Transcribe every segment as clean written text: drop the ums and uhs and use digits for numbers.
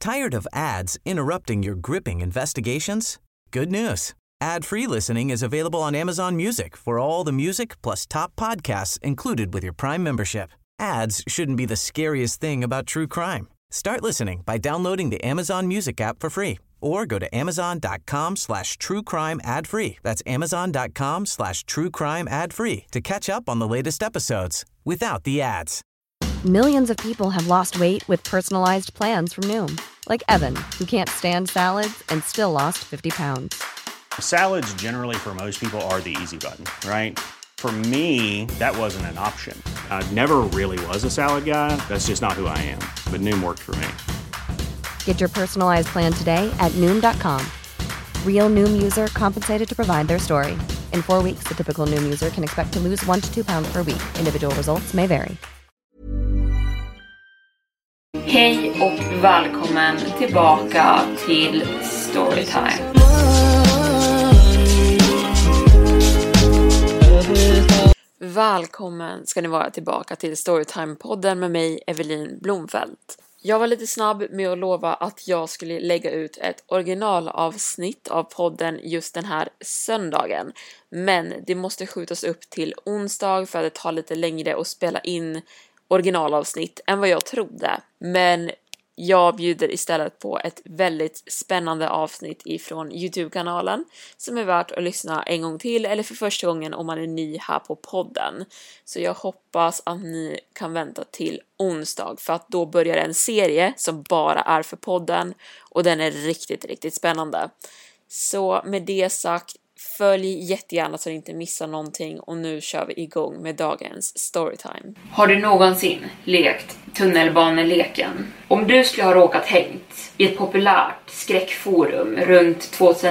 Tired of ads interrupting your gripping investigations? Good news. Ad-free listening is available on Amazon Music for all the music plus top podcasts included with your Prime membership. Ads shouldn't be the scariest thing about true crime. Start listening by downloading the Amazon Music app for free or go to amazon.com/truecrime ad-free. That's amazon.com/truecrime ad-free to catch up on the latest episodes without the ads. Millions of people have lost weight with personalized plans from Noom. Like Evan, who can't stand salads and still lost 50 pounds. Salads generally for most people are the easy button, right? For me, that wasn't an option. I never really was a salad guy. That's just not who I am. But Noom worked for me. Get your personalized plan today at Noom.com. Real Noom user compensated to provide their story. In 4 weeks, the typical Noom user can expect to lose 1 to 2 pounds per week. Individual results may vary. Hej och välkommen tillbaka till Storytime. Välkommen ska ni vara tillbaka till Storytime-podden med mig, Evelin Blomfelt. Jag var lite snabb med att lova att jag skulle lägga ut ett originalavsnitt av podden just den här söndagen. Men det måste skjutas upp till onsdag för att det tar lite längre att spela in originalavsnitt än vad jag trodde. Men jag bjuder istället på ett väldigt spännande avsnitt ifrån YouTube-kanalen som är värt att lyssna en gång till eller för första gången om man är ny här på podden. Så jag hoppas att ni kan vänta till onsdag för att då börjar en serie som bara är för podden och den är riktigt, riktigt spännande. Så med det sagt, följ jättegärna så ni inte missar någonting och nu kör vi igång med dagens Storytime. Har du någonsin lekt tunnelbaneleken? Om du skulle ha råkat hängt i ett populärt skräckforum runt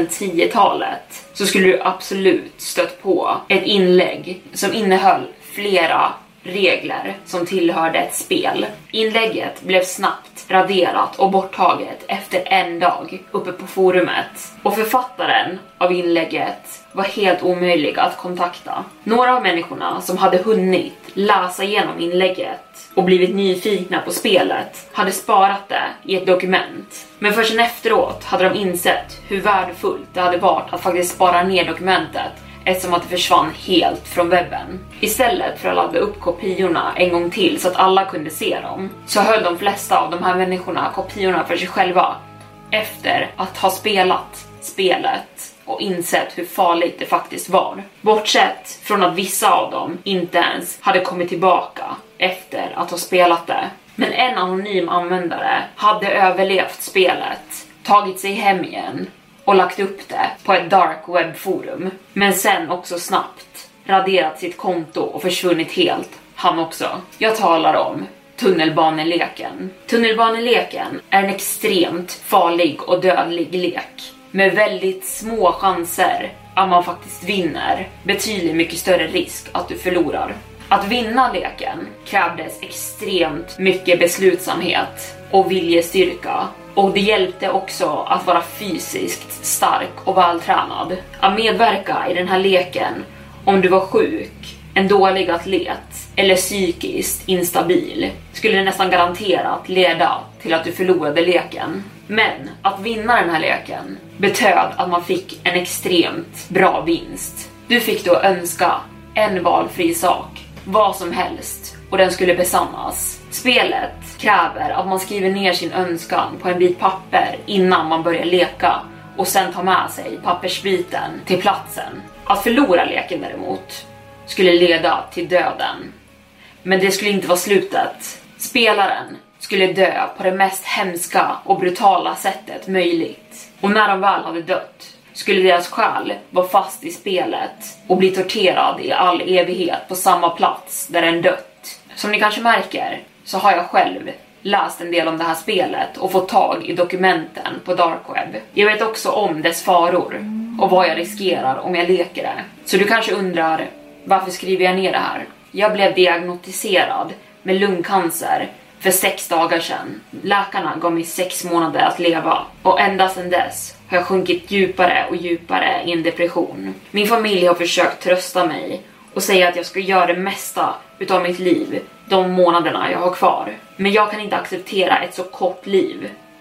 2010-talet så skulle du absolut stött på ett inlägg som innehöll flera regler som tillhörde ett spel. Inlägget blev snabbt raderat och borttaget efter en dag uppe på forumet. Och författaren av inlägget var helt omöjlig att kontakta. Några av människorna som hade hunnit läsa igenom inlägget och blivit nyfikna på spelet hade sparat det i ett dokument. Men först efteråt hade de insett hur värdefullt det hade varit att faktiskt spara ner dokumentet eftersom att det försvann helt från webben. Istället för att ladda upp kopiorna en gång till så att alla kunde se dem, så höll de flesta av de här människorna kopiorna för sig själva efter att ha spelat spelet och insett hur farligt det faktiskt var. Bortsett från att vissa av dem inte ens hade kommit tillbaka efter att ha spelat det. Men en anonym användare hade överlevt spelet, tagit sig hem igen och lagt upp det på ett dark webforum. Men sen också snabbt raderat sitt konto och försvunnit helt, han också. Jag talar om tunnelbaneleken. Tunnelbaneleken är en extremt farlig och dödlig lek. Med väldigt små chanser att man faktiskt vinner. Betydligt mycket större risk att du förlorar. Att vinna leken krävdes extremt mycket beslutsamhet och viljestyrka. Och det hjälpte också att vara fysiskt stark och vältränad. Att medverka i den här leken om du var sjuk, en dålig atlet eller psykiskt instabil skulle nästan garanterat leda till att du förlorade leken. Men att vinna den här leken betöd att man fick en extremt bra vinst. Du fick då önska en valfri sak, vad som helst, och den skulle besannas. Spelet kräver att man skriver ner sin önskan på en bit papper innan man börjar leka och sen tar med sig pappersbiten till platsen. Att förlora leken däremot skulle leda till döden. Men det skulle inte vara slutet. Spelaren skulle dö på det mest hemska och brutala sättet möjligt. Och när de väl hade dött skulle deras själ vara fast i spelet och bli torterad i all evighet på samma plats där den dött. Som ni kanske märker så har jag själv läst en del om det här spelet och fått tag i dokumenten på dark web. Jag vet också om dess faror och vad jag riskerar om jag leker det. Så du kanske undrar, varför skriver jag ner det här? Jag blev diagnostiserad med lungcancer för 6 dagar sedan. Läkarna gav mig 6 månader att leva och ända sedan dess har jag sjunkit djupare och djupare i en depression. Min familj har försökt trösta mig och säga att jag ska göra det mesta utav mitt liv de månaderna jag har kvar. Men jag kan inte acceptera ett så kort liv.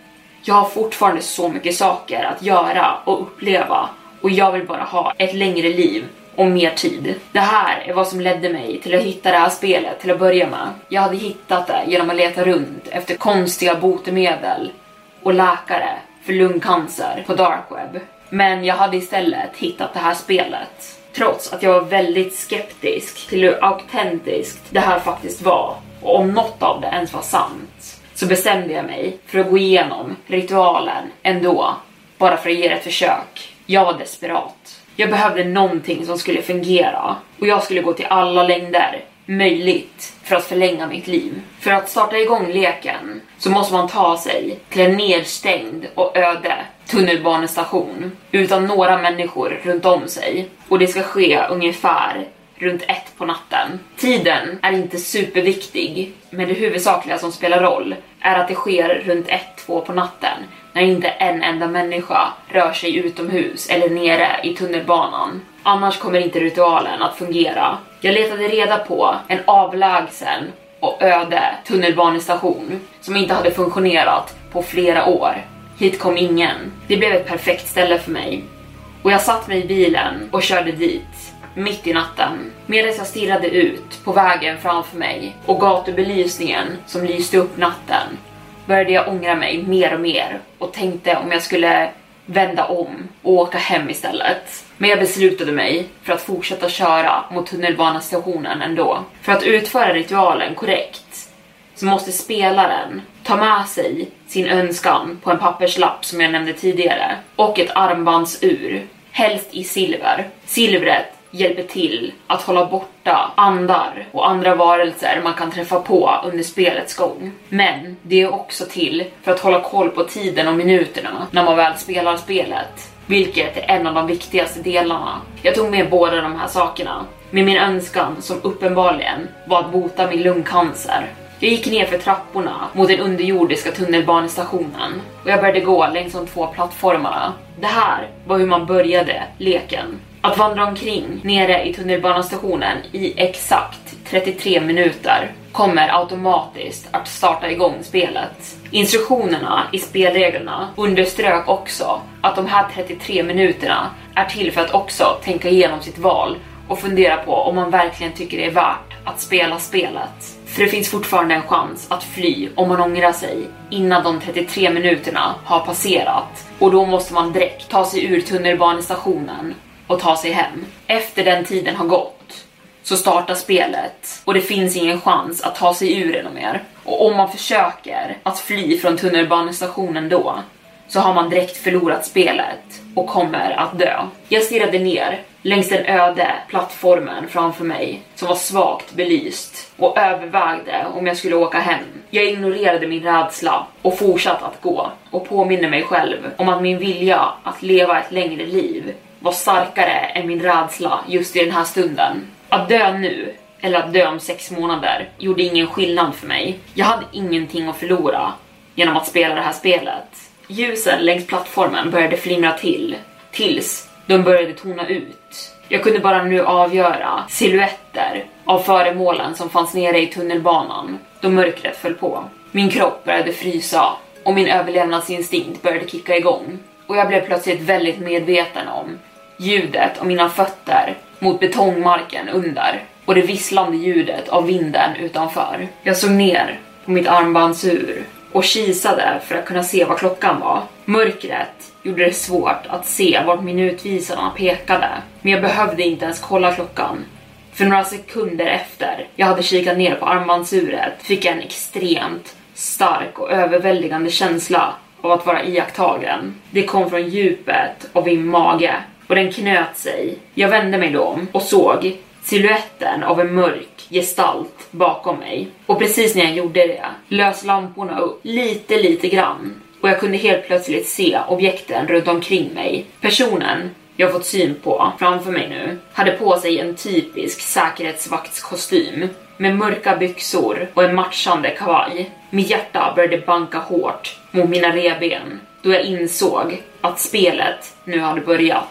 Jag har fortfarande så mycket saker att göra och uppleva och jag vill bara ha ett längre liv och mer tid. Det här är vad som ledde mig till att hitta det här spelet till att börja med. Jag hade hittat det genom att leta runt efter konstiga botemedel och läkare för lungcancer på dark web. Men jag hade istället hittat det här spelet. Trots att jag var väldigt skeptisk till hur autentiskt det här faktiskt var och om något av det ens var sant, så bestämde jag mig för att gå igenom ritualen ändå, bara för att ge det ett försök. Jag var desperat. Jag behövde någonting som skulle fungera och jag skulle gå till alla längder möjligt för att förlänga mitt liv. För att starta igång leken så måste man ta sig till en nedstängd och öde tunnelbanestation utan några människor runt om sig. Och det ska ske ungefär runt 1 på natten. Tiden är inte superviktig, men det huvudsakliga som spelar roll är att det sker runt 1-2 på natten när inte en enda människa rör sig utomhus eller nere i tunnelbanan. Annars kommer inte ritualen att fungera. Jag letade reda på en avlägsen och öde tunnelbanestation som inte hade funktionerat på flera år. Hit kom ingen. Det blev ett perfekt ställe för mig. Och jag satt mig i bilen och körde dit, mitt i natten. Medan jag stirrade ut på vägen framför mig och gatubelysningen som lyste upp natten, började jag ångra mig mer och mer och tänkte om jag skulle vända om och åka hem istället. Men jag beslutade mig för att fortsätta köra mot tunnelbanestationen ändå. För att utföra ritualen korrekt så måste spelaren ta med sig sin önskan på en papperslapp som jag nämnde tidigare och ett armbandsur, helst i silver. Silvret hjälper till att hålla borta andar och andra varelser man kan träffa på under spelets gång. Men det är också till för att hålla koll på tiden och minuterna när man väl spelar spelet, vilket är en av de viktigaste delarna. Jag tog med båda de här sakerna med min önskan som uppenbarligen var att bota min lungcancer. Jag gick ner för trapporna mot den underjordiska tunnelbanestationen och jag började gå längs de 2 plattformarna. Det här var hur man började leken. Att vandra omkring nere i tunnelbanestationen i exakt 33 minuter kommer automatiskt att starta igång spelet. Instruktionerna i spelreglerna underströk också att de här 33 minuterna är till för att också tänka igenom sitt val och fundera på om man verkligen tycker det är värt att spela spelet. För det finns fortfarande en chans att fly om man ångrar sig innan de 33 minuterna har passerat. Och då måste man direkt ta sig ur tunnelbanestationen och ta sig hem. Efter den tiden har gått så startar spelet och det finns ingen chans att ta sig ur det mer. Och om man försöker att fly från tunnelbanestationen då, så har man direkt förlorat spelet och kommer att dö. Jag stirrade ner längs den öde plattformen framför mig som var svagt belyst och övervägde om jag skulle åka hem. Jag ignorerade min rädsla och fortsatte att gå och påminner mig själv om att min vilja att leva ett längre liv var starkare än min rädsla just i den här stunden. Att dö nu eller att dö om 6 månader gjorde ingen skillnad för mig. Jag hade ingenting att förlora genom att spela det här spelet. Ljusen längs plattformen började flimra till, tills de började tona ut. Jag kunde bara nu avgöra silhuetter av föremålen som fanns nere i tunnelbanan då mörkret föll på. Min kropp började frysa och min överlevnadsinstinkt började kicka igång. Och jag blev plötsligt väldigt medveten om ljudet av mina fötter mot betongmarken under och det visslande ljudet av vinden utanför. Jag såg ner på mitt armbandsur och kisade för att kunna se vad klockan var. Mörkret gjorde det svårt att se vart minutvisarna pekade, men jag behövde inte ens kolla klockan. För några sekunder efter jag hade kikat ner på armbandsuret fick jag en extremt stark och överväldigande känsla av att vara iakttagen. Det kom från djupet av min mage och den knöt sig. Jag vände mig då och såg silhuetten av en mörk gestalt bakom mig. Och precis när jag gjorde det lös lamporna upp lite grann och jag kunde helt plötsligt se objekten runt omkring mig. Personen jag fått syn på framför mig nu hade på sig en typisk säkerhetsvaktskostym med mörka byxor och en matchande kavaj. Mitt hjärta började banka hårt mot mina revben då jag insåg att spelet nu hade börjat.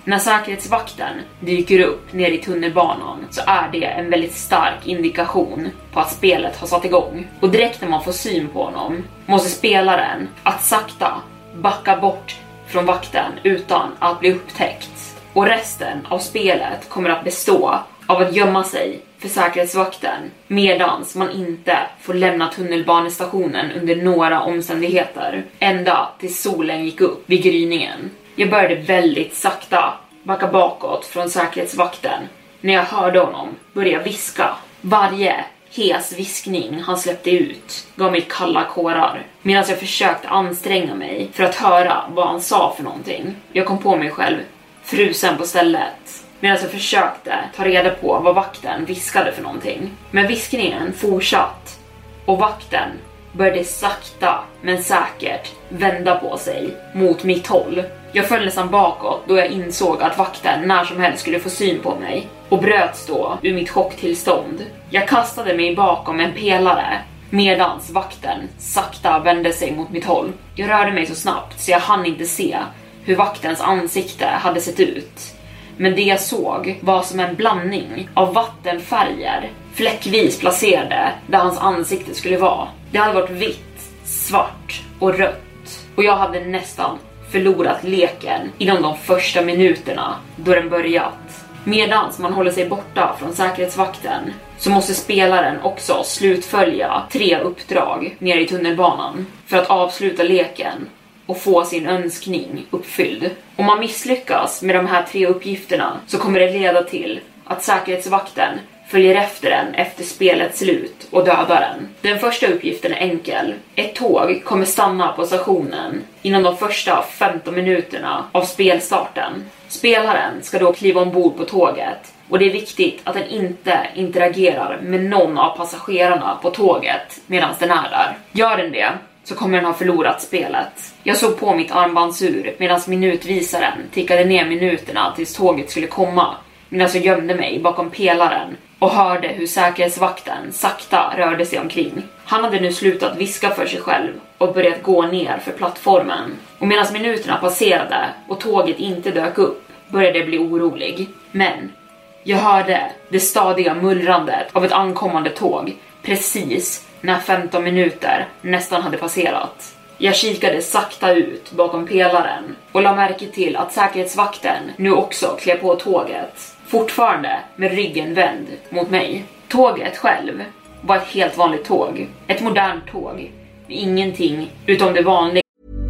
När säkerhetsvakten dyker upp ner i tunnelbanan så är det en väldigt stark indikation på att spelet har satt igång. Och direkt när man får syn på honom måste spelaren att sakta backa bort från vakten utan att bli upptäckt. Och resten av spelet kommer att bestå av att gömma sig för säkerhetsvakten medans man inte får lämna tunnelbanestationen under några omständigheter ända tills solen gick upp vid gryningen. Jag började väldigt sakta backa bakåt från säkerhetsvakten när jag hörde honom börja viska. Varje hes viskning han släppte ut gav mig kalla kårar medan jag försökte anstränga mig för att höra vad han sa för någonting. Jag kom på mig själv frusen på stället medan jag försökte ta reda på vad vakten viskade för någonting. Men viskningen fortsatt och vakten började sakta men säkert vända på sig mot mitt håll. Jag föll nästan bakåt då jag insåg att vakten när som helst skulle få syn på mig och bröts då ur mitt chocktillstånd. Jag kastade mig bakom en pelare medans vakten sakta vände sig mot mitt håll. Jag rörde mig så snabbt så jag hann inte se hur vaktens ansikte hade sett ut. Men det jag såg var som en blandning av vattenfärger fläckvis placerade där hans ansikte skulle vara. Det hade varit vitt, svart och rött. Och jag hade nästan förlorat leken inom de första minuterna då den börjat. Medans man håller sig borta från säkerhetsvakten så måste spelaren också slutfölja 3 uppdrag nere i tunnelbanan för att avsluta leken och få sin önskning uppfylld. Om man misslyckas med de här 3 uppgifterna så kommer det leda till att säkerhetsvakten följer efter den efter spelets slut och dödar den. Den första uppgiften är enkel. Ett tåg kommer stanna på stationen inom de första 15 minuterna av spelstarten. Spelaren ska då kliva ombord på tåget och det är viktigt att den inte interagerar med någon av passagerarna på tåget medan den är där. Gör den det så kommer den ha förlorat spelet. Jag såg på mitt armbandsur medan minutvisaren tickade ner minuterna tills tåget skulle komma medan jag gömde mig bakom pelaren och hörde hur säkerhetsvakten sakta rörde sig omkring. Han hade nu slutat viska för sig själv och börjat gå ner för plattformen. Och medan minuterna passerade och tåget inte dök upp började jag bli orolig. Men jag hörde det stadiga mullrandet av ett ankommande tåg precis när 15 minuter nästan hade passerat. Jag kikade sakta ut bakom pelaren och la märke till att säkerhetsvakten nu också klev på tåget. Fortfarande med ryggen vänd mot mig. Tåget själv var ett helt vanligt tåg. Ett modernt tåg. Med ingenting utom det vanliga.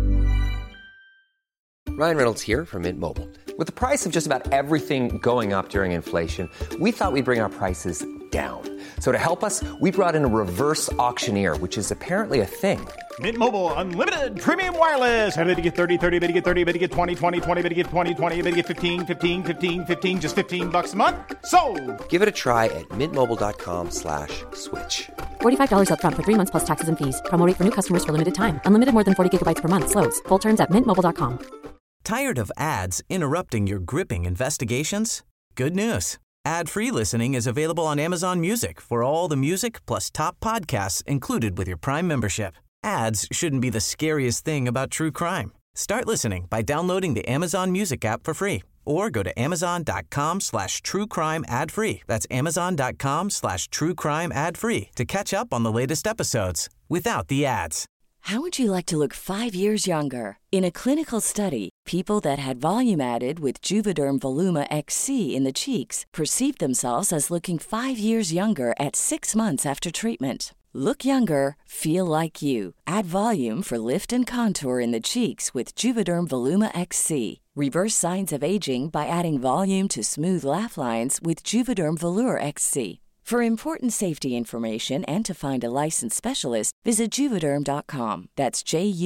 Ryan Reynolds here from Mint Mobile. With the price of just about everything going up during inflation, we thought we'd bring our prices down. So to help us, we brought in a reverse auctioneer, which is apparently a thing. Mint Mobile Unlimited Premium Wireless. How to get 30, 30, bit to get 30, bit to get 20, 20, 20, bit to get 20, 20, bit to get 15, 15, 15, 15, just $15 a month? Sold! Give it a try at mintmobile.com/switch. $45 up front for 3 months plus taxes and fees. Promo rate for new customers for limited time. Unlimited more than 40 gigabytes per month. Slows full terms at mintmobile.com. Tired of ads interrupting your gripping investigations? Good news. Ad-free listening is available on Amazon Music for all the music plus top podcasts included with your Prime membership. Ads shouldn't be the scariest thing about true crime. Start listening by downloading the Amazon Music app for free or go to amazon.com/truecrime ad-free. That's amazon.com/truecrime ad-free to catch up on the latest episodes without the ads. How would you like to look 5 years younger? In a clinical study, people that had volume added with Juvederm Voluma XC in the cheeks perceived themselves as looking 5 years younger at 6 months after treatment. Look younger, feel like you. Add volume for lift and contour in the cheeks with Juvederm Voluma XC. Reverse signs of aging by adding volume to smooth laugh lines with Juvederm Volure XC. For important safety information and to find a licensed specialist, visit Juvederm.com. That's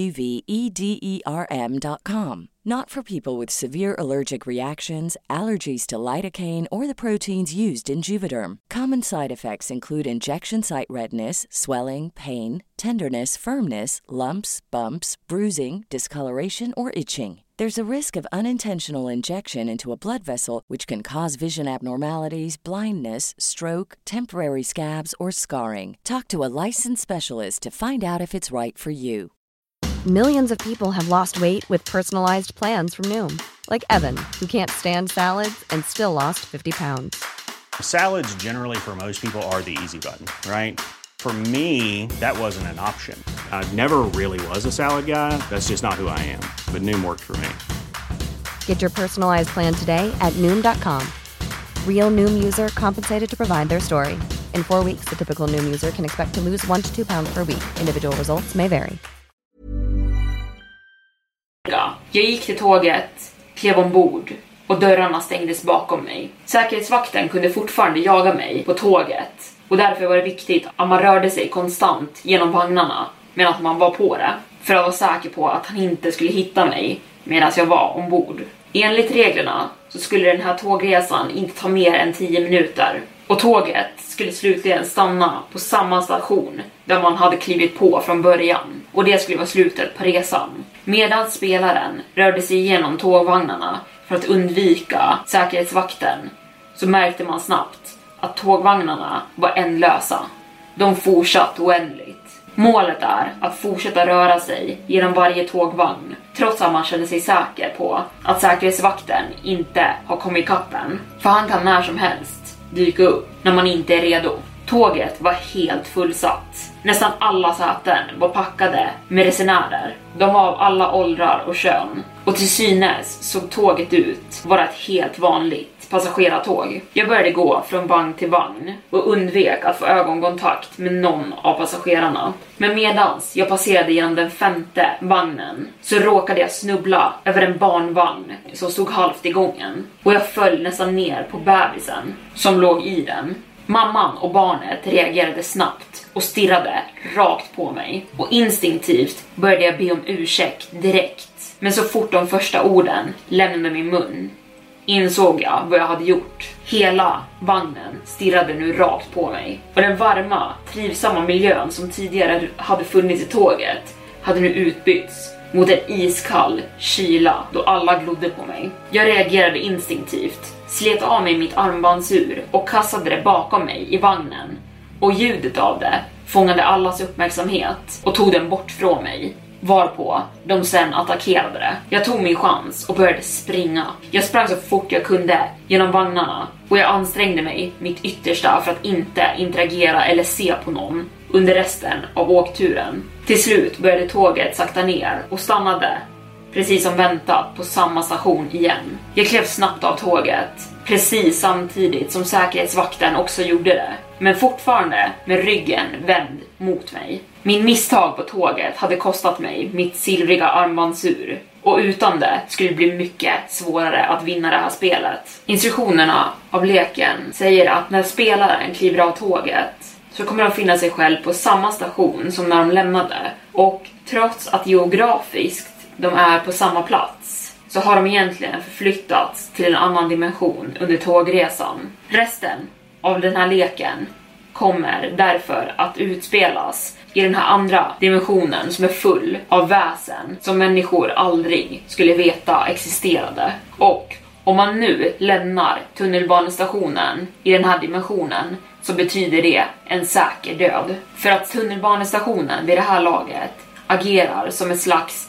JUVEDERM.com. Not for people with severe allergic reactions, allergies to lidocaine, or the proteins used in Juvederm. Common side effects include injection site redness, swelling, pain, tenderness, firmness, lumps, bumps, bruising, discoloration, or itching. There's a risk of unintentional injection into a blood vessel, which can cause vision abnormalities, blindness, stroke, temporary scabs, or scarring. Talk to a licensed specialist to find out if it's right for you. Millions of people have lost weight with personalized plans from Noom. Like Evan, who can't stand salads and still lost 50 pounds. Salads generally for most people are the easy button, right? For me, that wasn't an option. I never really was a salad guy. That's just not who I am. But Noom worked for me. Get your personalized plan today at Noom.com. Real Noom user compensated to provide their story. In 4 weeks, the typical Noom user can expect to lose 1 to 2 pounds per week. Individual results may vary. Jag gick till tåget, klev ombord och dörrarna stängdes bakom mig. Säkerhetsvakten kunde fortfarande jaga mig på tåget och därför var det viktigt att man rörde sig konstant genom vagnarna medan man var på det för att vara säker på att han inte skulle hitta mig medan jag var ombord. Enligt reglerna så skulle den här tågresan inte ta mer än 10 minuter och tåget skulle slutligen stanna på samma station där man hade klivit på från början och det skulle vara slutet på resan. Medan spelaren rörde sig igenom tågvagnarna för att undvika säkerhetsvakten så märkte man snabbt att tågvagnarna var ändlösa. De fortsatte oändligt. Målet är att fortsätta röra sig genom varje tågvagn trots att man känner sig säker på att säkerhetsvakten inte har kommit ikapp än. För han kan när som helst dyka upp när man inte är redo. Tåget var helt fullsatt. Nästan alla säten var packade med resenärer. De var av alla åldrar och kön. Och till synes såg tåget ut vara ett helt vanligt passagerartåg. Jag började gå från vagn till vagn och undvek att få ögonkontakt med någon av passagerarna. Men medans jag passerade genom den 5:e vagnen så råkade jag snubbla över en barnvagn som stod halvt i gången. Och jag föll nästan ner på bebisen som låg i den. Mamman och barnet reagerade snabbt och stirrade rakt på mig. Och instinktivt började jag be om ursäkt direkt. Men så fort de första orden lämnade min mun insåg jag vad jag hade gjort. Hela vagnen stirrade nu rakt på mig. Och den varma, trivsamma miljön som tidigare hade funnits i tåget hade nu utbytts mot en iskall kyla då alla glodde på mig. Jag reagerade instinktivt, slet av mig mitt armbandsur och kastade det bakom mig i vagnen. Och ljudet av det fångade allas uppmärksamhet och tog den bort från mig. Varpå de sen attackerade det. Jag tog min chans och började springa. Jag sprang så fort jag kunde genom vagnarna och jag ansträngde mig mitt yttersta för att inte interagera eller se på någon under resten av åkturen. Till slut började tåget sakta ner och stannade precis som väntat på samma station igen. Jag klev snabbt av tåget precis samtidigt som säkerhetsvakten också gjorde det, men fortfarande med ryggen vänd mot mig. Min misstag på tåget hade kostat mig mitt silvriga armbandsur och utan det skulle det bli mycket svårare att vinna det här spelet. Instruktionerna av leken säger att när spelaren kliver av tåget så kommer de finna sig själv på samma station som när de lämnade, och trots att geografiskt de är på samma plats så har de egentligen förflyttats till en annan dimension under tågresan. Resten av den här leken kommer därför att utspelas i den här andra dimensionen som är full av väsen som människor aldrig skulle veta existerade. Och om man nu lämnar tunnelbanestationen i den här dimensionen så betyder det en säker död. För att tunnelbanestationen vid det här laget agerar som ett slags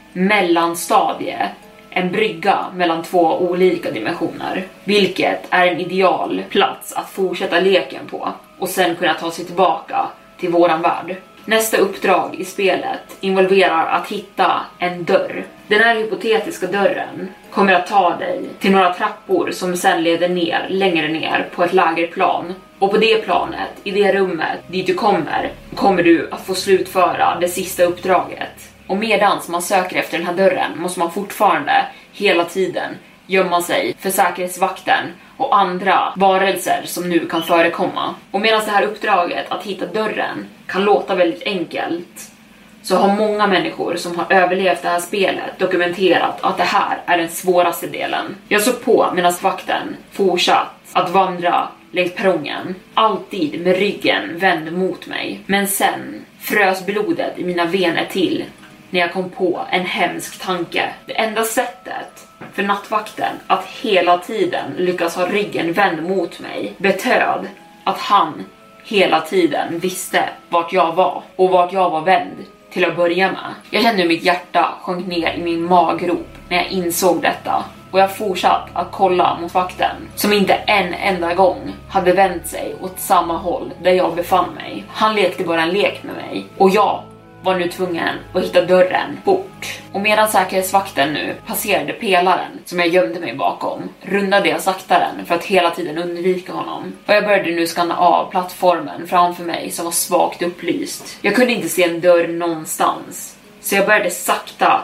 mellanstadie, en brygga mellan två olika dimensioner, vilket är en ideal plats att fortsätta leken på och sen kunna ta sig tillbaka till våran värld. Nästa uppdrag i spelet involverar att hitta en dörr. Den här hypotetiska dörren kommer att ta dig till några trappor som sen leder ner längre ner på ett lägre plan. Och på det planet, i det rummet dit du kommer du att få slutföra det sista uppdraget. Och medans man söker efter den här dörren måste man fortfarande hela tiden gömma sig för säkerhetsvakten och andra varelser som nu kan förekomma. Och medan det här uppdraget att hitta dörren kan låta väldigt enkelt, så har många människor som har överlevt det här spelet dokumenterat att det här är den svåraste delen. Jag såg på medan vakten fortsatt att vandra längs perrongen, alltid med ryggen vänd mot mig. Men sen frös blodet i mina vener till när jag kom på en hemsk tanke. Det enda sättet för nattvakten att hela tiden lyckas ha ryggen vänd mot mig betöd att han hela tiden visste vart jag var och vart jag var vänd till att börja med. Jag kände hur mitt hjärta sjönk ner i min maggrop när jag insåg detta. och jag fortsatt att kolla mot vakten, som inte en enda gång hade vänt sig åt samma håll där jag befann mig. Han lekte bara en lek med mig och jag var nu tvungen att hitta dörren bort. Och medan säkerhetsvakten nu passerade pelaren som jag gömde mig bakom, rundade jag sakta den för att hela tiden undvika honom. Och jag började nu skanna av plattformen framför mig som var svagt upplyst. Jag kunde inte se en dörr någonstans, så jag började sakta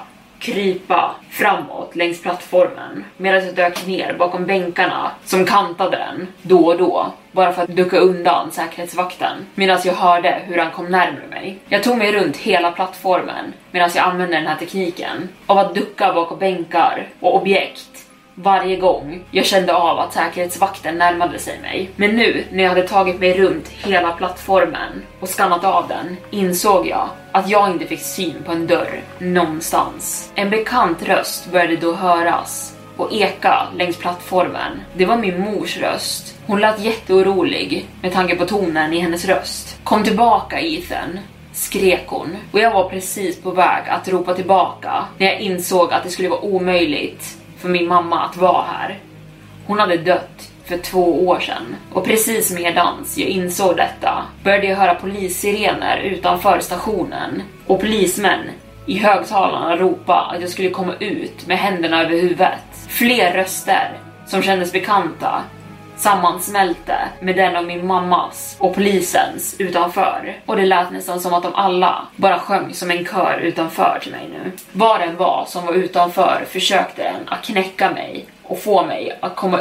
krypa framåt längs plattformen medan jag dök ner bakom bänkarna som kantade den då och då, bara för att ducka undan säkerhetsvakten medan jag hörde hur han kom närmare mig. Jag tog mig runt hela plattformen medan jag använde den här tekniken av att ducka bakom bänkar och objekt varje gång jag kände av att säkerhetsvakten närmade sig mig. Men nu när jag hade tagit mig runt hela plattformen och skannat av den, insåg jag att jag inte fick syn på en dörr någonstans. En bekant röst började då höras och eka längs plattformen. Det var min mors röst. Hon lät jätteorolig med tanke på tonen i hennes röst. Kom tillbaka, Ethan, skrek hon. Och jag var precis på väg att ropa tillbaka när jag insåg att det skulle vara omöjligt för min mamma att vara här. Hon hade dött för 2 år sedan. Och precis medans jag insåg detta började jag höra polissirener utanför stationen och polismän i högtalarna ropa att jag skulle komma ut med händerna över huvudet. Fler röster som kändes bekanta sammansmälte med den av min mammas och polisens utanför. Och det lät nästan som att de alla bara sjöng som en kör utanför till mig nu. Var den var som var utanför försökte den att knäcka mig och få mig att komma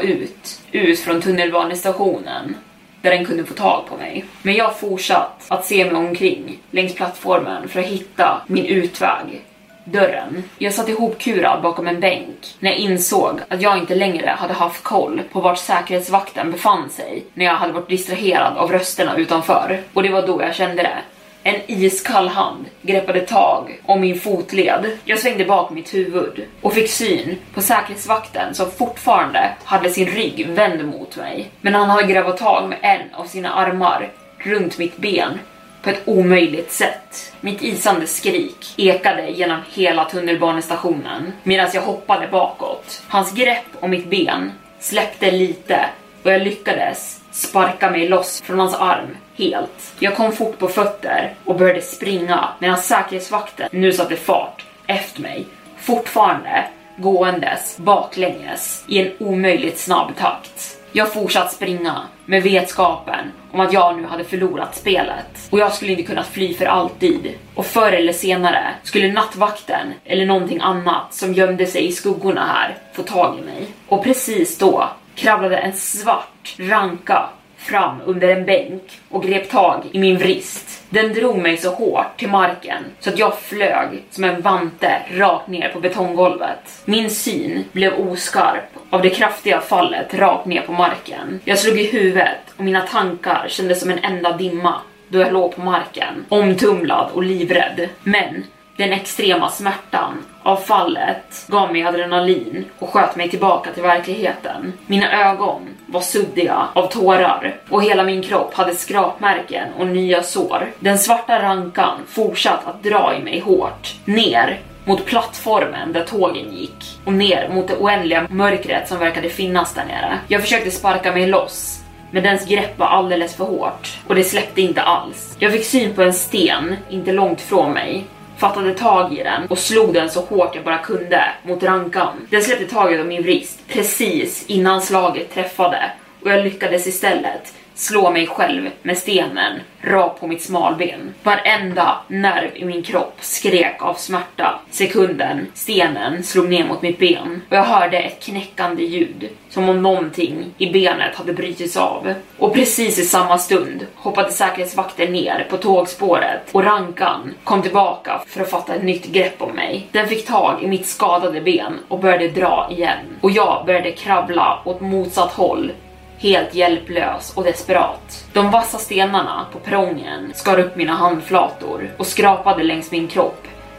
ut från tunnelbanestationen där den kunde få tag på mig. Men jag fortsatt att se mig omkring längs plattformen för att hitta min utväg. Dörren. Jag satt ihopkurad bakom en bänk när jag insåg att jag inte längre hade haft koll på vart säkerhetsvakten befann sig när jag hade varit distraherad av rösterna utanför. Och det var då jag kände det. En iskall hand greppade tag om min fotled. Jag svängde bak mitt huvud och fick syn på säkerhetsvakten som fortfarande hade sin rygg vänd mot mig. Men han hade grävt tag med en av sina armar runt mitt ben på ett omöjligt sätt. Mitt isande skrik ekade genom hela tunnelbanestationen medan jag hoppade bakåt. Hans grepp om mitt ben släppte lite och jag lyckades sparka mig loss från hans arm helt. Jag kom fort på fötter och började springa medan säkerhetsvakten nu satte fart efter mig, fortfarande gåendes baklänges i en omöjligt snabb takt. Jag fortsatte springa med vetskapen om att jag nu hade förlorat spelet och jag skulle inte kunna fly för alltid. Och förr eller senare skulle nattvakten eller någonting annat som gömde sig i skuggorna här få tag i mig. Och precis då kravlade en svart ranka fram under en bänk och grep tag i min vrist. Den drog mig så hårt till marken så att jag flög som en vante rakt ner på betonggolvet. Min syn blev oskarp av det kraftiga fallet rakt ner på marken. Jag slog i huvudet och mina tankar kändes som en enda dimma då jag låg på marken, omtumlad och livrädd. Men den extrema smärtan av fallet gav mig adrenalin och sköt mig tillbaka till verkligheten. Mina ögon var suddiga av tårar och hela min kropp hade skrapmärken och nya sår. Den svarta rankan fortsatte att dra i mig hårt, ner mot plattformen där tågen gick och ner mot det oändliga mörkret som verkade finnas där nere. Jag försökte sparka mig loss, men dens grepp var alldeles för hårt och det släppte inte alls. Jag fick syn på en sten inte långt från mig, fattade tag i den och slog den så hårt jag bara kunde mot rankan. Den släppte taget om min vrist precis innan slaget träffade och jag lyckades istället slå mig själv med stenen rakt på mitt smalben. Varenda nerv i min kropp skrek av smärta. Sekunden stenen slog ner mot mitt ben och jag hörde ett knäckande ljud som om någonting i benet hade brutits av. Och precis i samma stund hoppade säkerhetsvakten ner på tågspåret och rankan kom tillbaka för att fatta ett nytt grepp om mig. Den fick tag i mitt skadade ben och började dra igen. Och jag började kravla åt motsatt håll, helt hjälplös och desperat. De vassa stenarna på perrongen skar upp mina handflator och skrapade längs min kropp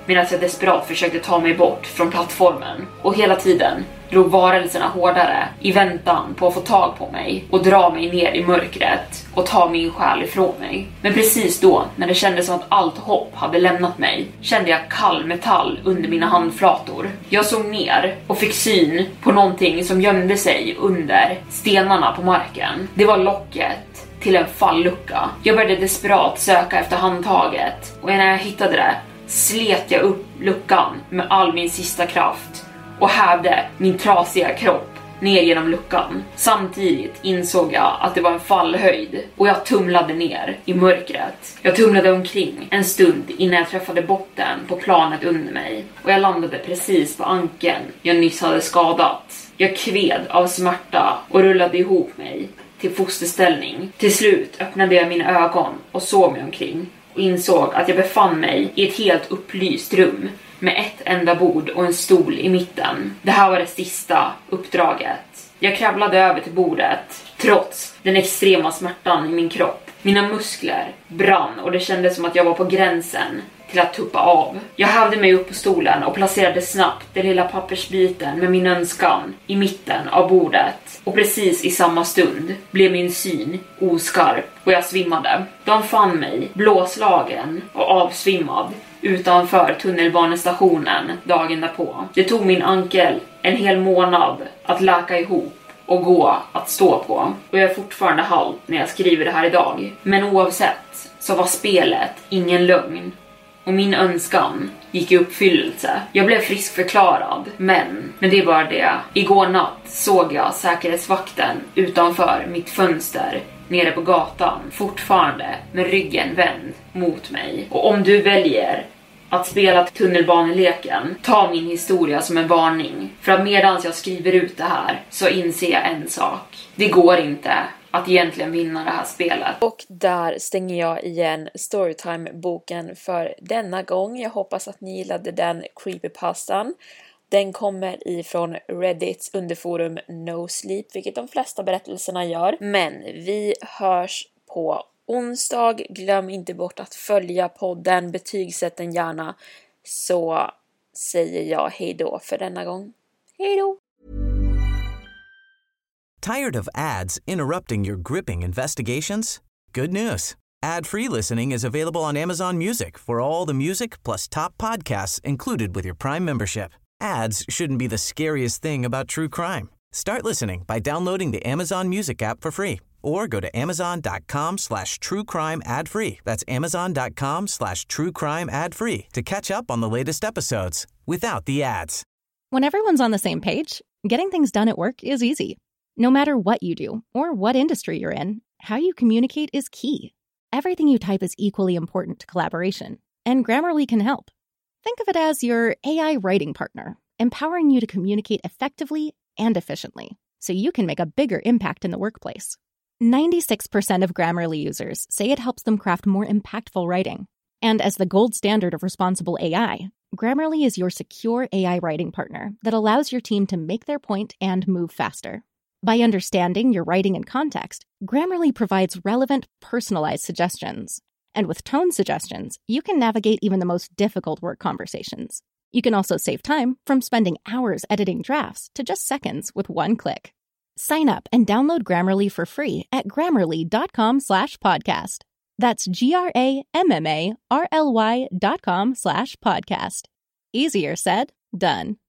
medan jag desperat försökte ta mig bort från plattformen. Och hela tiden drog varelserna hårdare i väntan på att få tag på mig och dra mig ner i mörkret och ta min själ ifrån mig. Men precis då, när det kändes som att allt hopp hade lämnat mig, kände jag kall metall under mina handflator. Jag såg ner och fick syn på någonting som gömde sig under stenarna på marken. Det var locket till en fallucka. Jag började desperat söka efter handtaget och när jag hittade det slet jag upp luckan med all min sista kraft och hävde min trasiga kropp ner genom luckan. Samtidigt insåg jag att det var en fallhöjd och jag tumlade ner i mörkret. Jag tumlade omkring en stund innan jag träffade botten på planet under mig och jag landade precis på ankeln jag nyss hade skadat. Jag kved av smärta och rullade ihop mig till fosterställning. Till slut öppnade jag mina ögon och såg mig omkring och insåg att jag befann mig i ett helt upplyst rum med ett enda bord och en stol i mitten. Det här var det sista uppdraget. Jag kravlade över till bordet trots den extrema smärtan i min kropp. Mina muskler brann och det kändes som att jag var på gränsen till att tuppa av. Jag hävde mig upp på stolen och placerade snabbt den lilla pappersbiten med min önskan i mitten av bordet. Och precis i samma stund blev min syn oskarp och jag svimmade. De fann mig blåslagen och avsvimmad utanför tunnelbanestationen dagen därpå. Det tog min ankel en hel månad att läka ihop och gå att stå på. Och jag är fortfarande halt när jag skriver det här idag. Men oavsett så var spelet ingen lögn. Och min önskan gick i uppfyllelse. Jag blev friskförklarad, men det är bara det. Igår natt såg jag säkerhetsvakten utanför mitt fönster nere på gatan, fortfarande med ryggen vänd mot mig. Och om du väljer att spela tunnelbaneleken, ta min historia som en varning. För att medan jag skriver ut det här så inser jag en sak. Det går inte att egentligen vinna det här spelet. Och där stänger jag igen Storytime-boken för denna gång. Jag hoppas att ni gillade den creepypastan. Den kommer ifrån Reddits underforum No Sleep, vilket de flesta berättelserna gör. Men vi hörs på onsdag. Glöm inte bort att följa podden, betygsätt den gärna. Så säger jag hej då för denna gång. Hej då! Tired of ads interrupting your gripping investigations? Good news. Ad-free listening is available on Amazon Music for all the music plus top podcasts included with your Prime membership. Ads shouldn't be the scariest thing about true crime. Start listening by downloading the Amazon Music app for free or go to amazon.com/truecrime ad-free. That's amazon.com/truecrime ad-free to catch up on the latest episodes without the ads. When everyone's on the same page, getting things done at work is easy. No matter what you do or what industry you're in, how you communicate is key. Everything you type is equally important to collaboration, and Grammarly can help. Think of it as your AI writing partner, empowering you to communicate effectively and efficiently, so you can make a bigger impact in the workplace. 96% of Grammarly users say it helps them craft more impactful writing. And as the gold standard of responsible AI, Grammarly is your secure AI writing partner that allows your team to make their point and move faster. By understanding your writing and context, Grammarly provides relevant, personalized suggestions. And with tone suggestions, you can navigate even the most difficult work conversations. You can also save time from spending hours editing drafts to just seconds with one click. Sign up and download Grammarly for free at grammarly.com/podcast. That's GRAMMARLY.com/podcast. Easier said, done.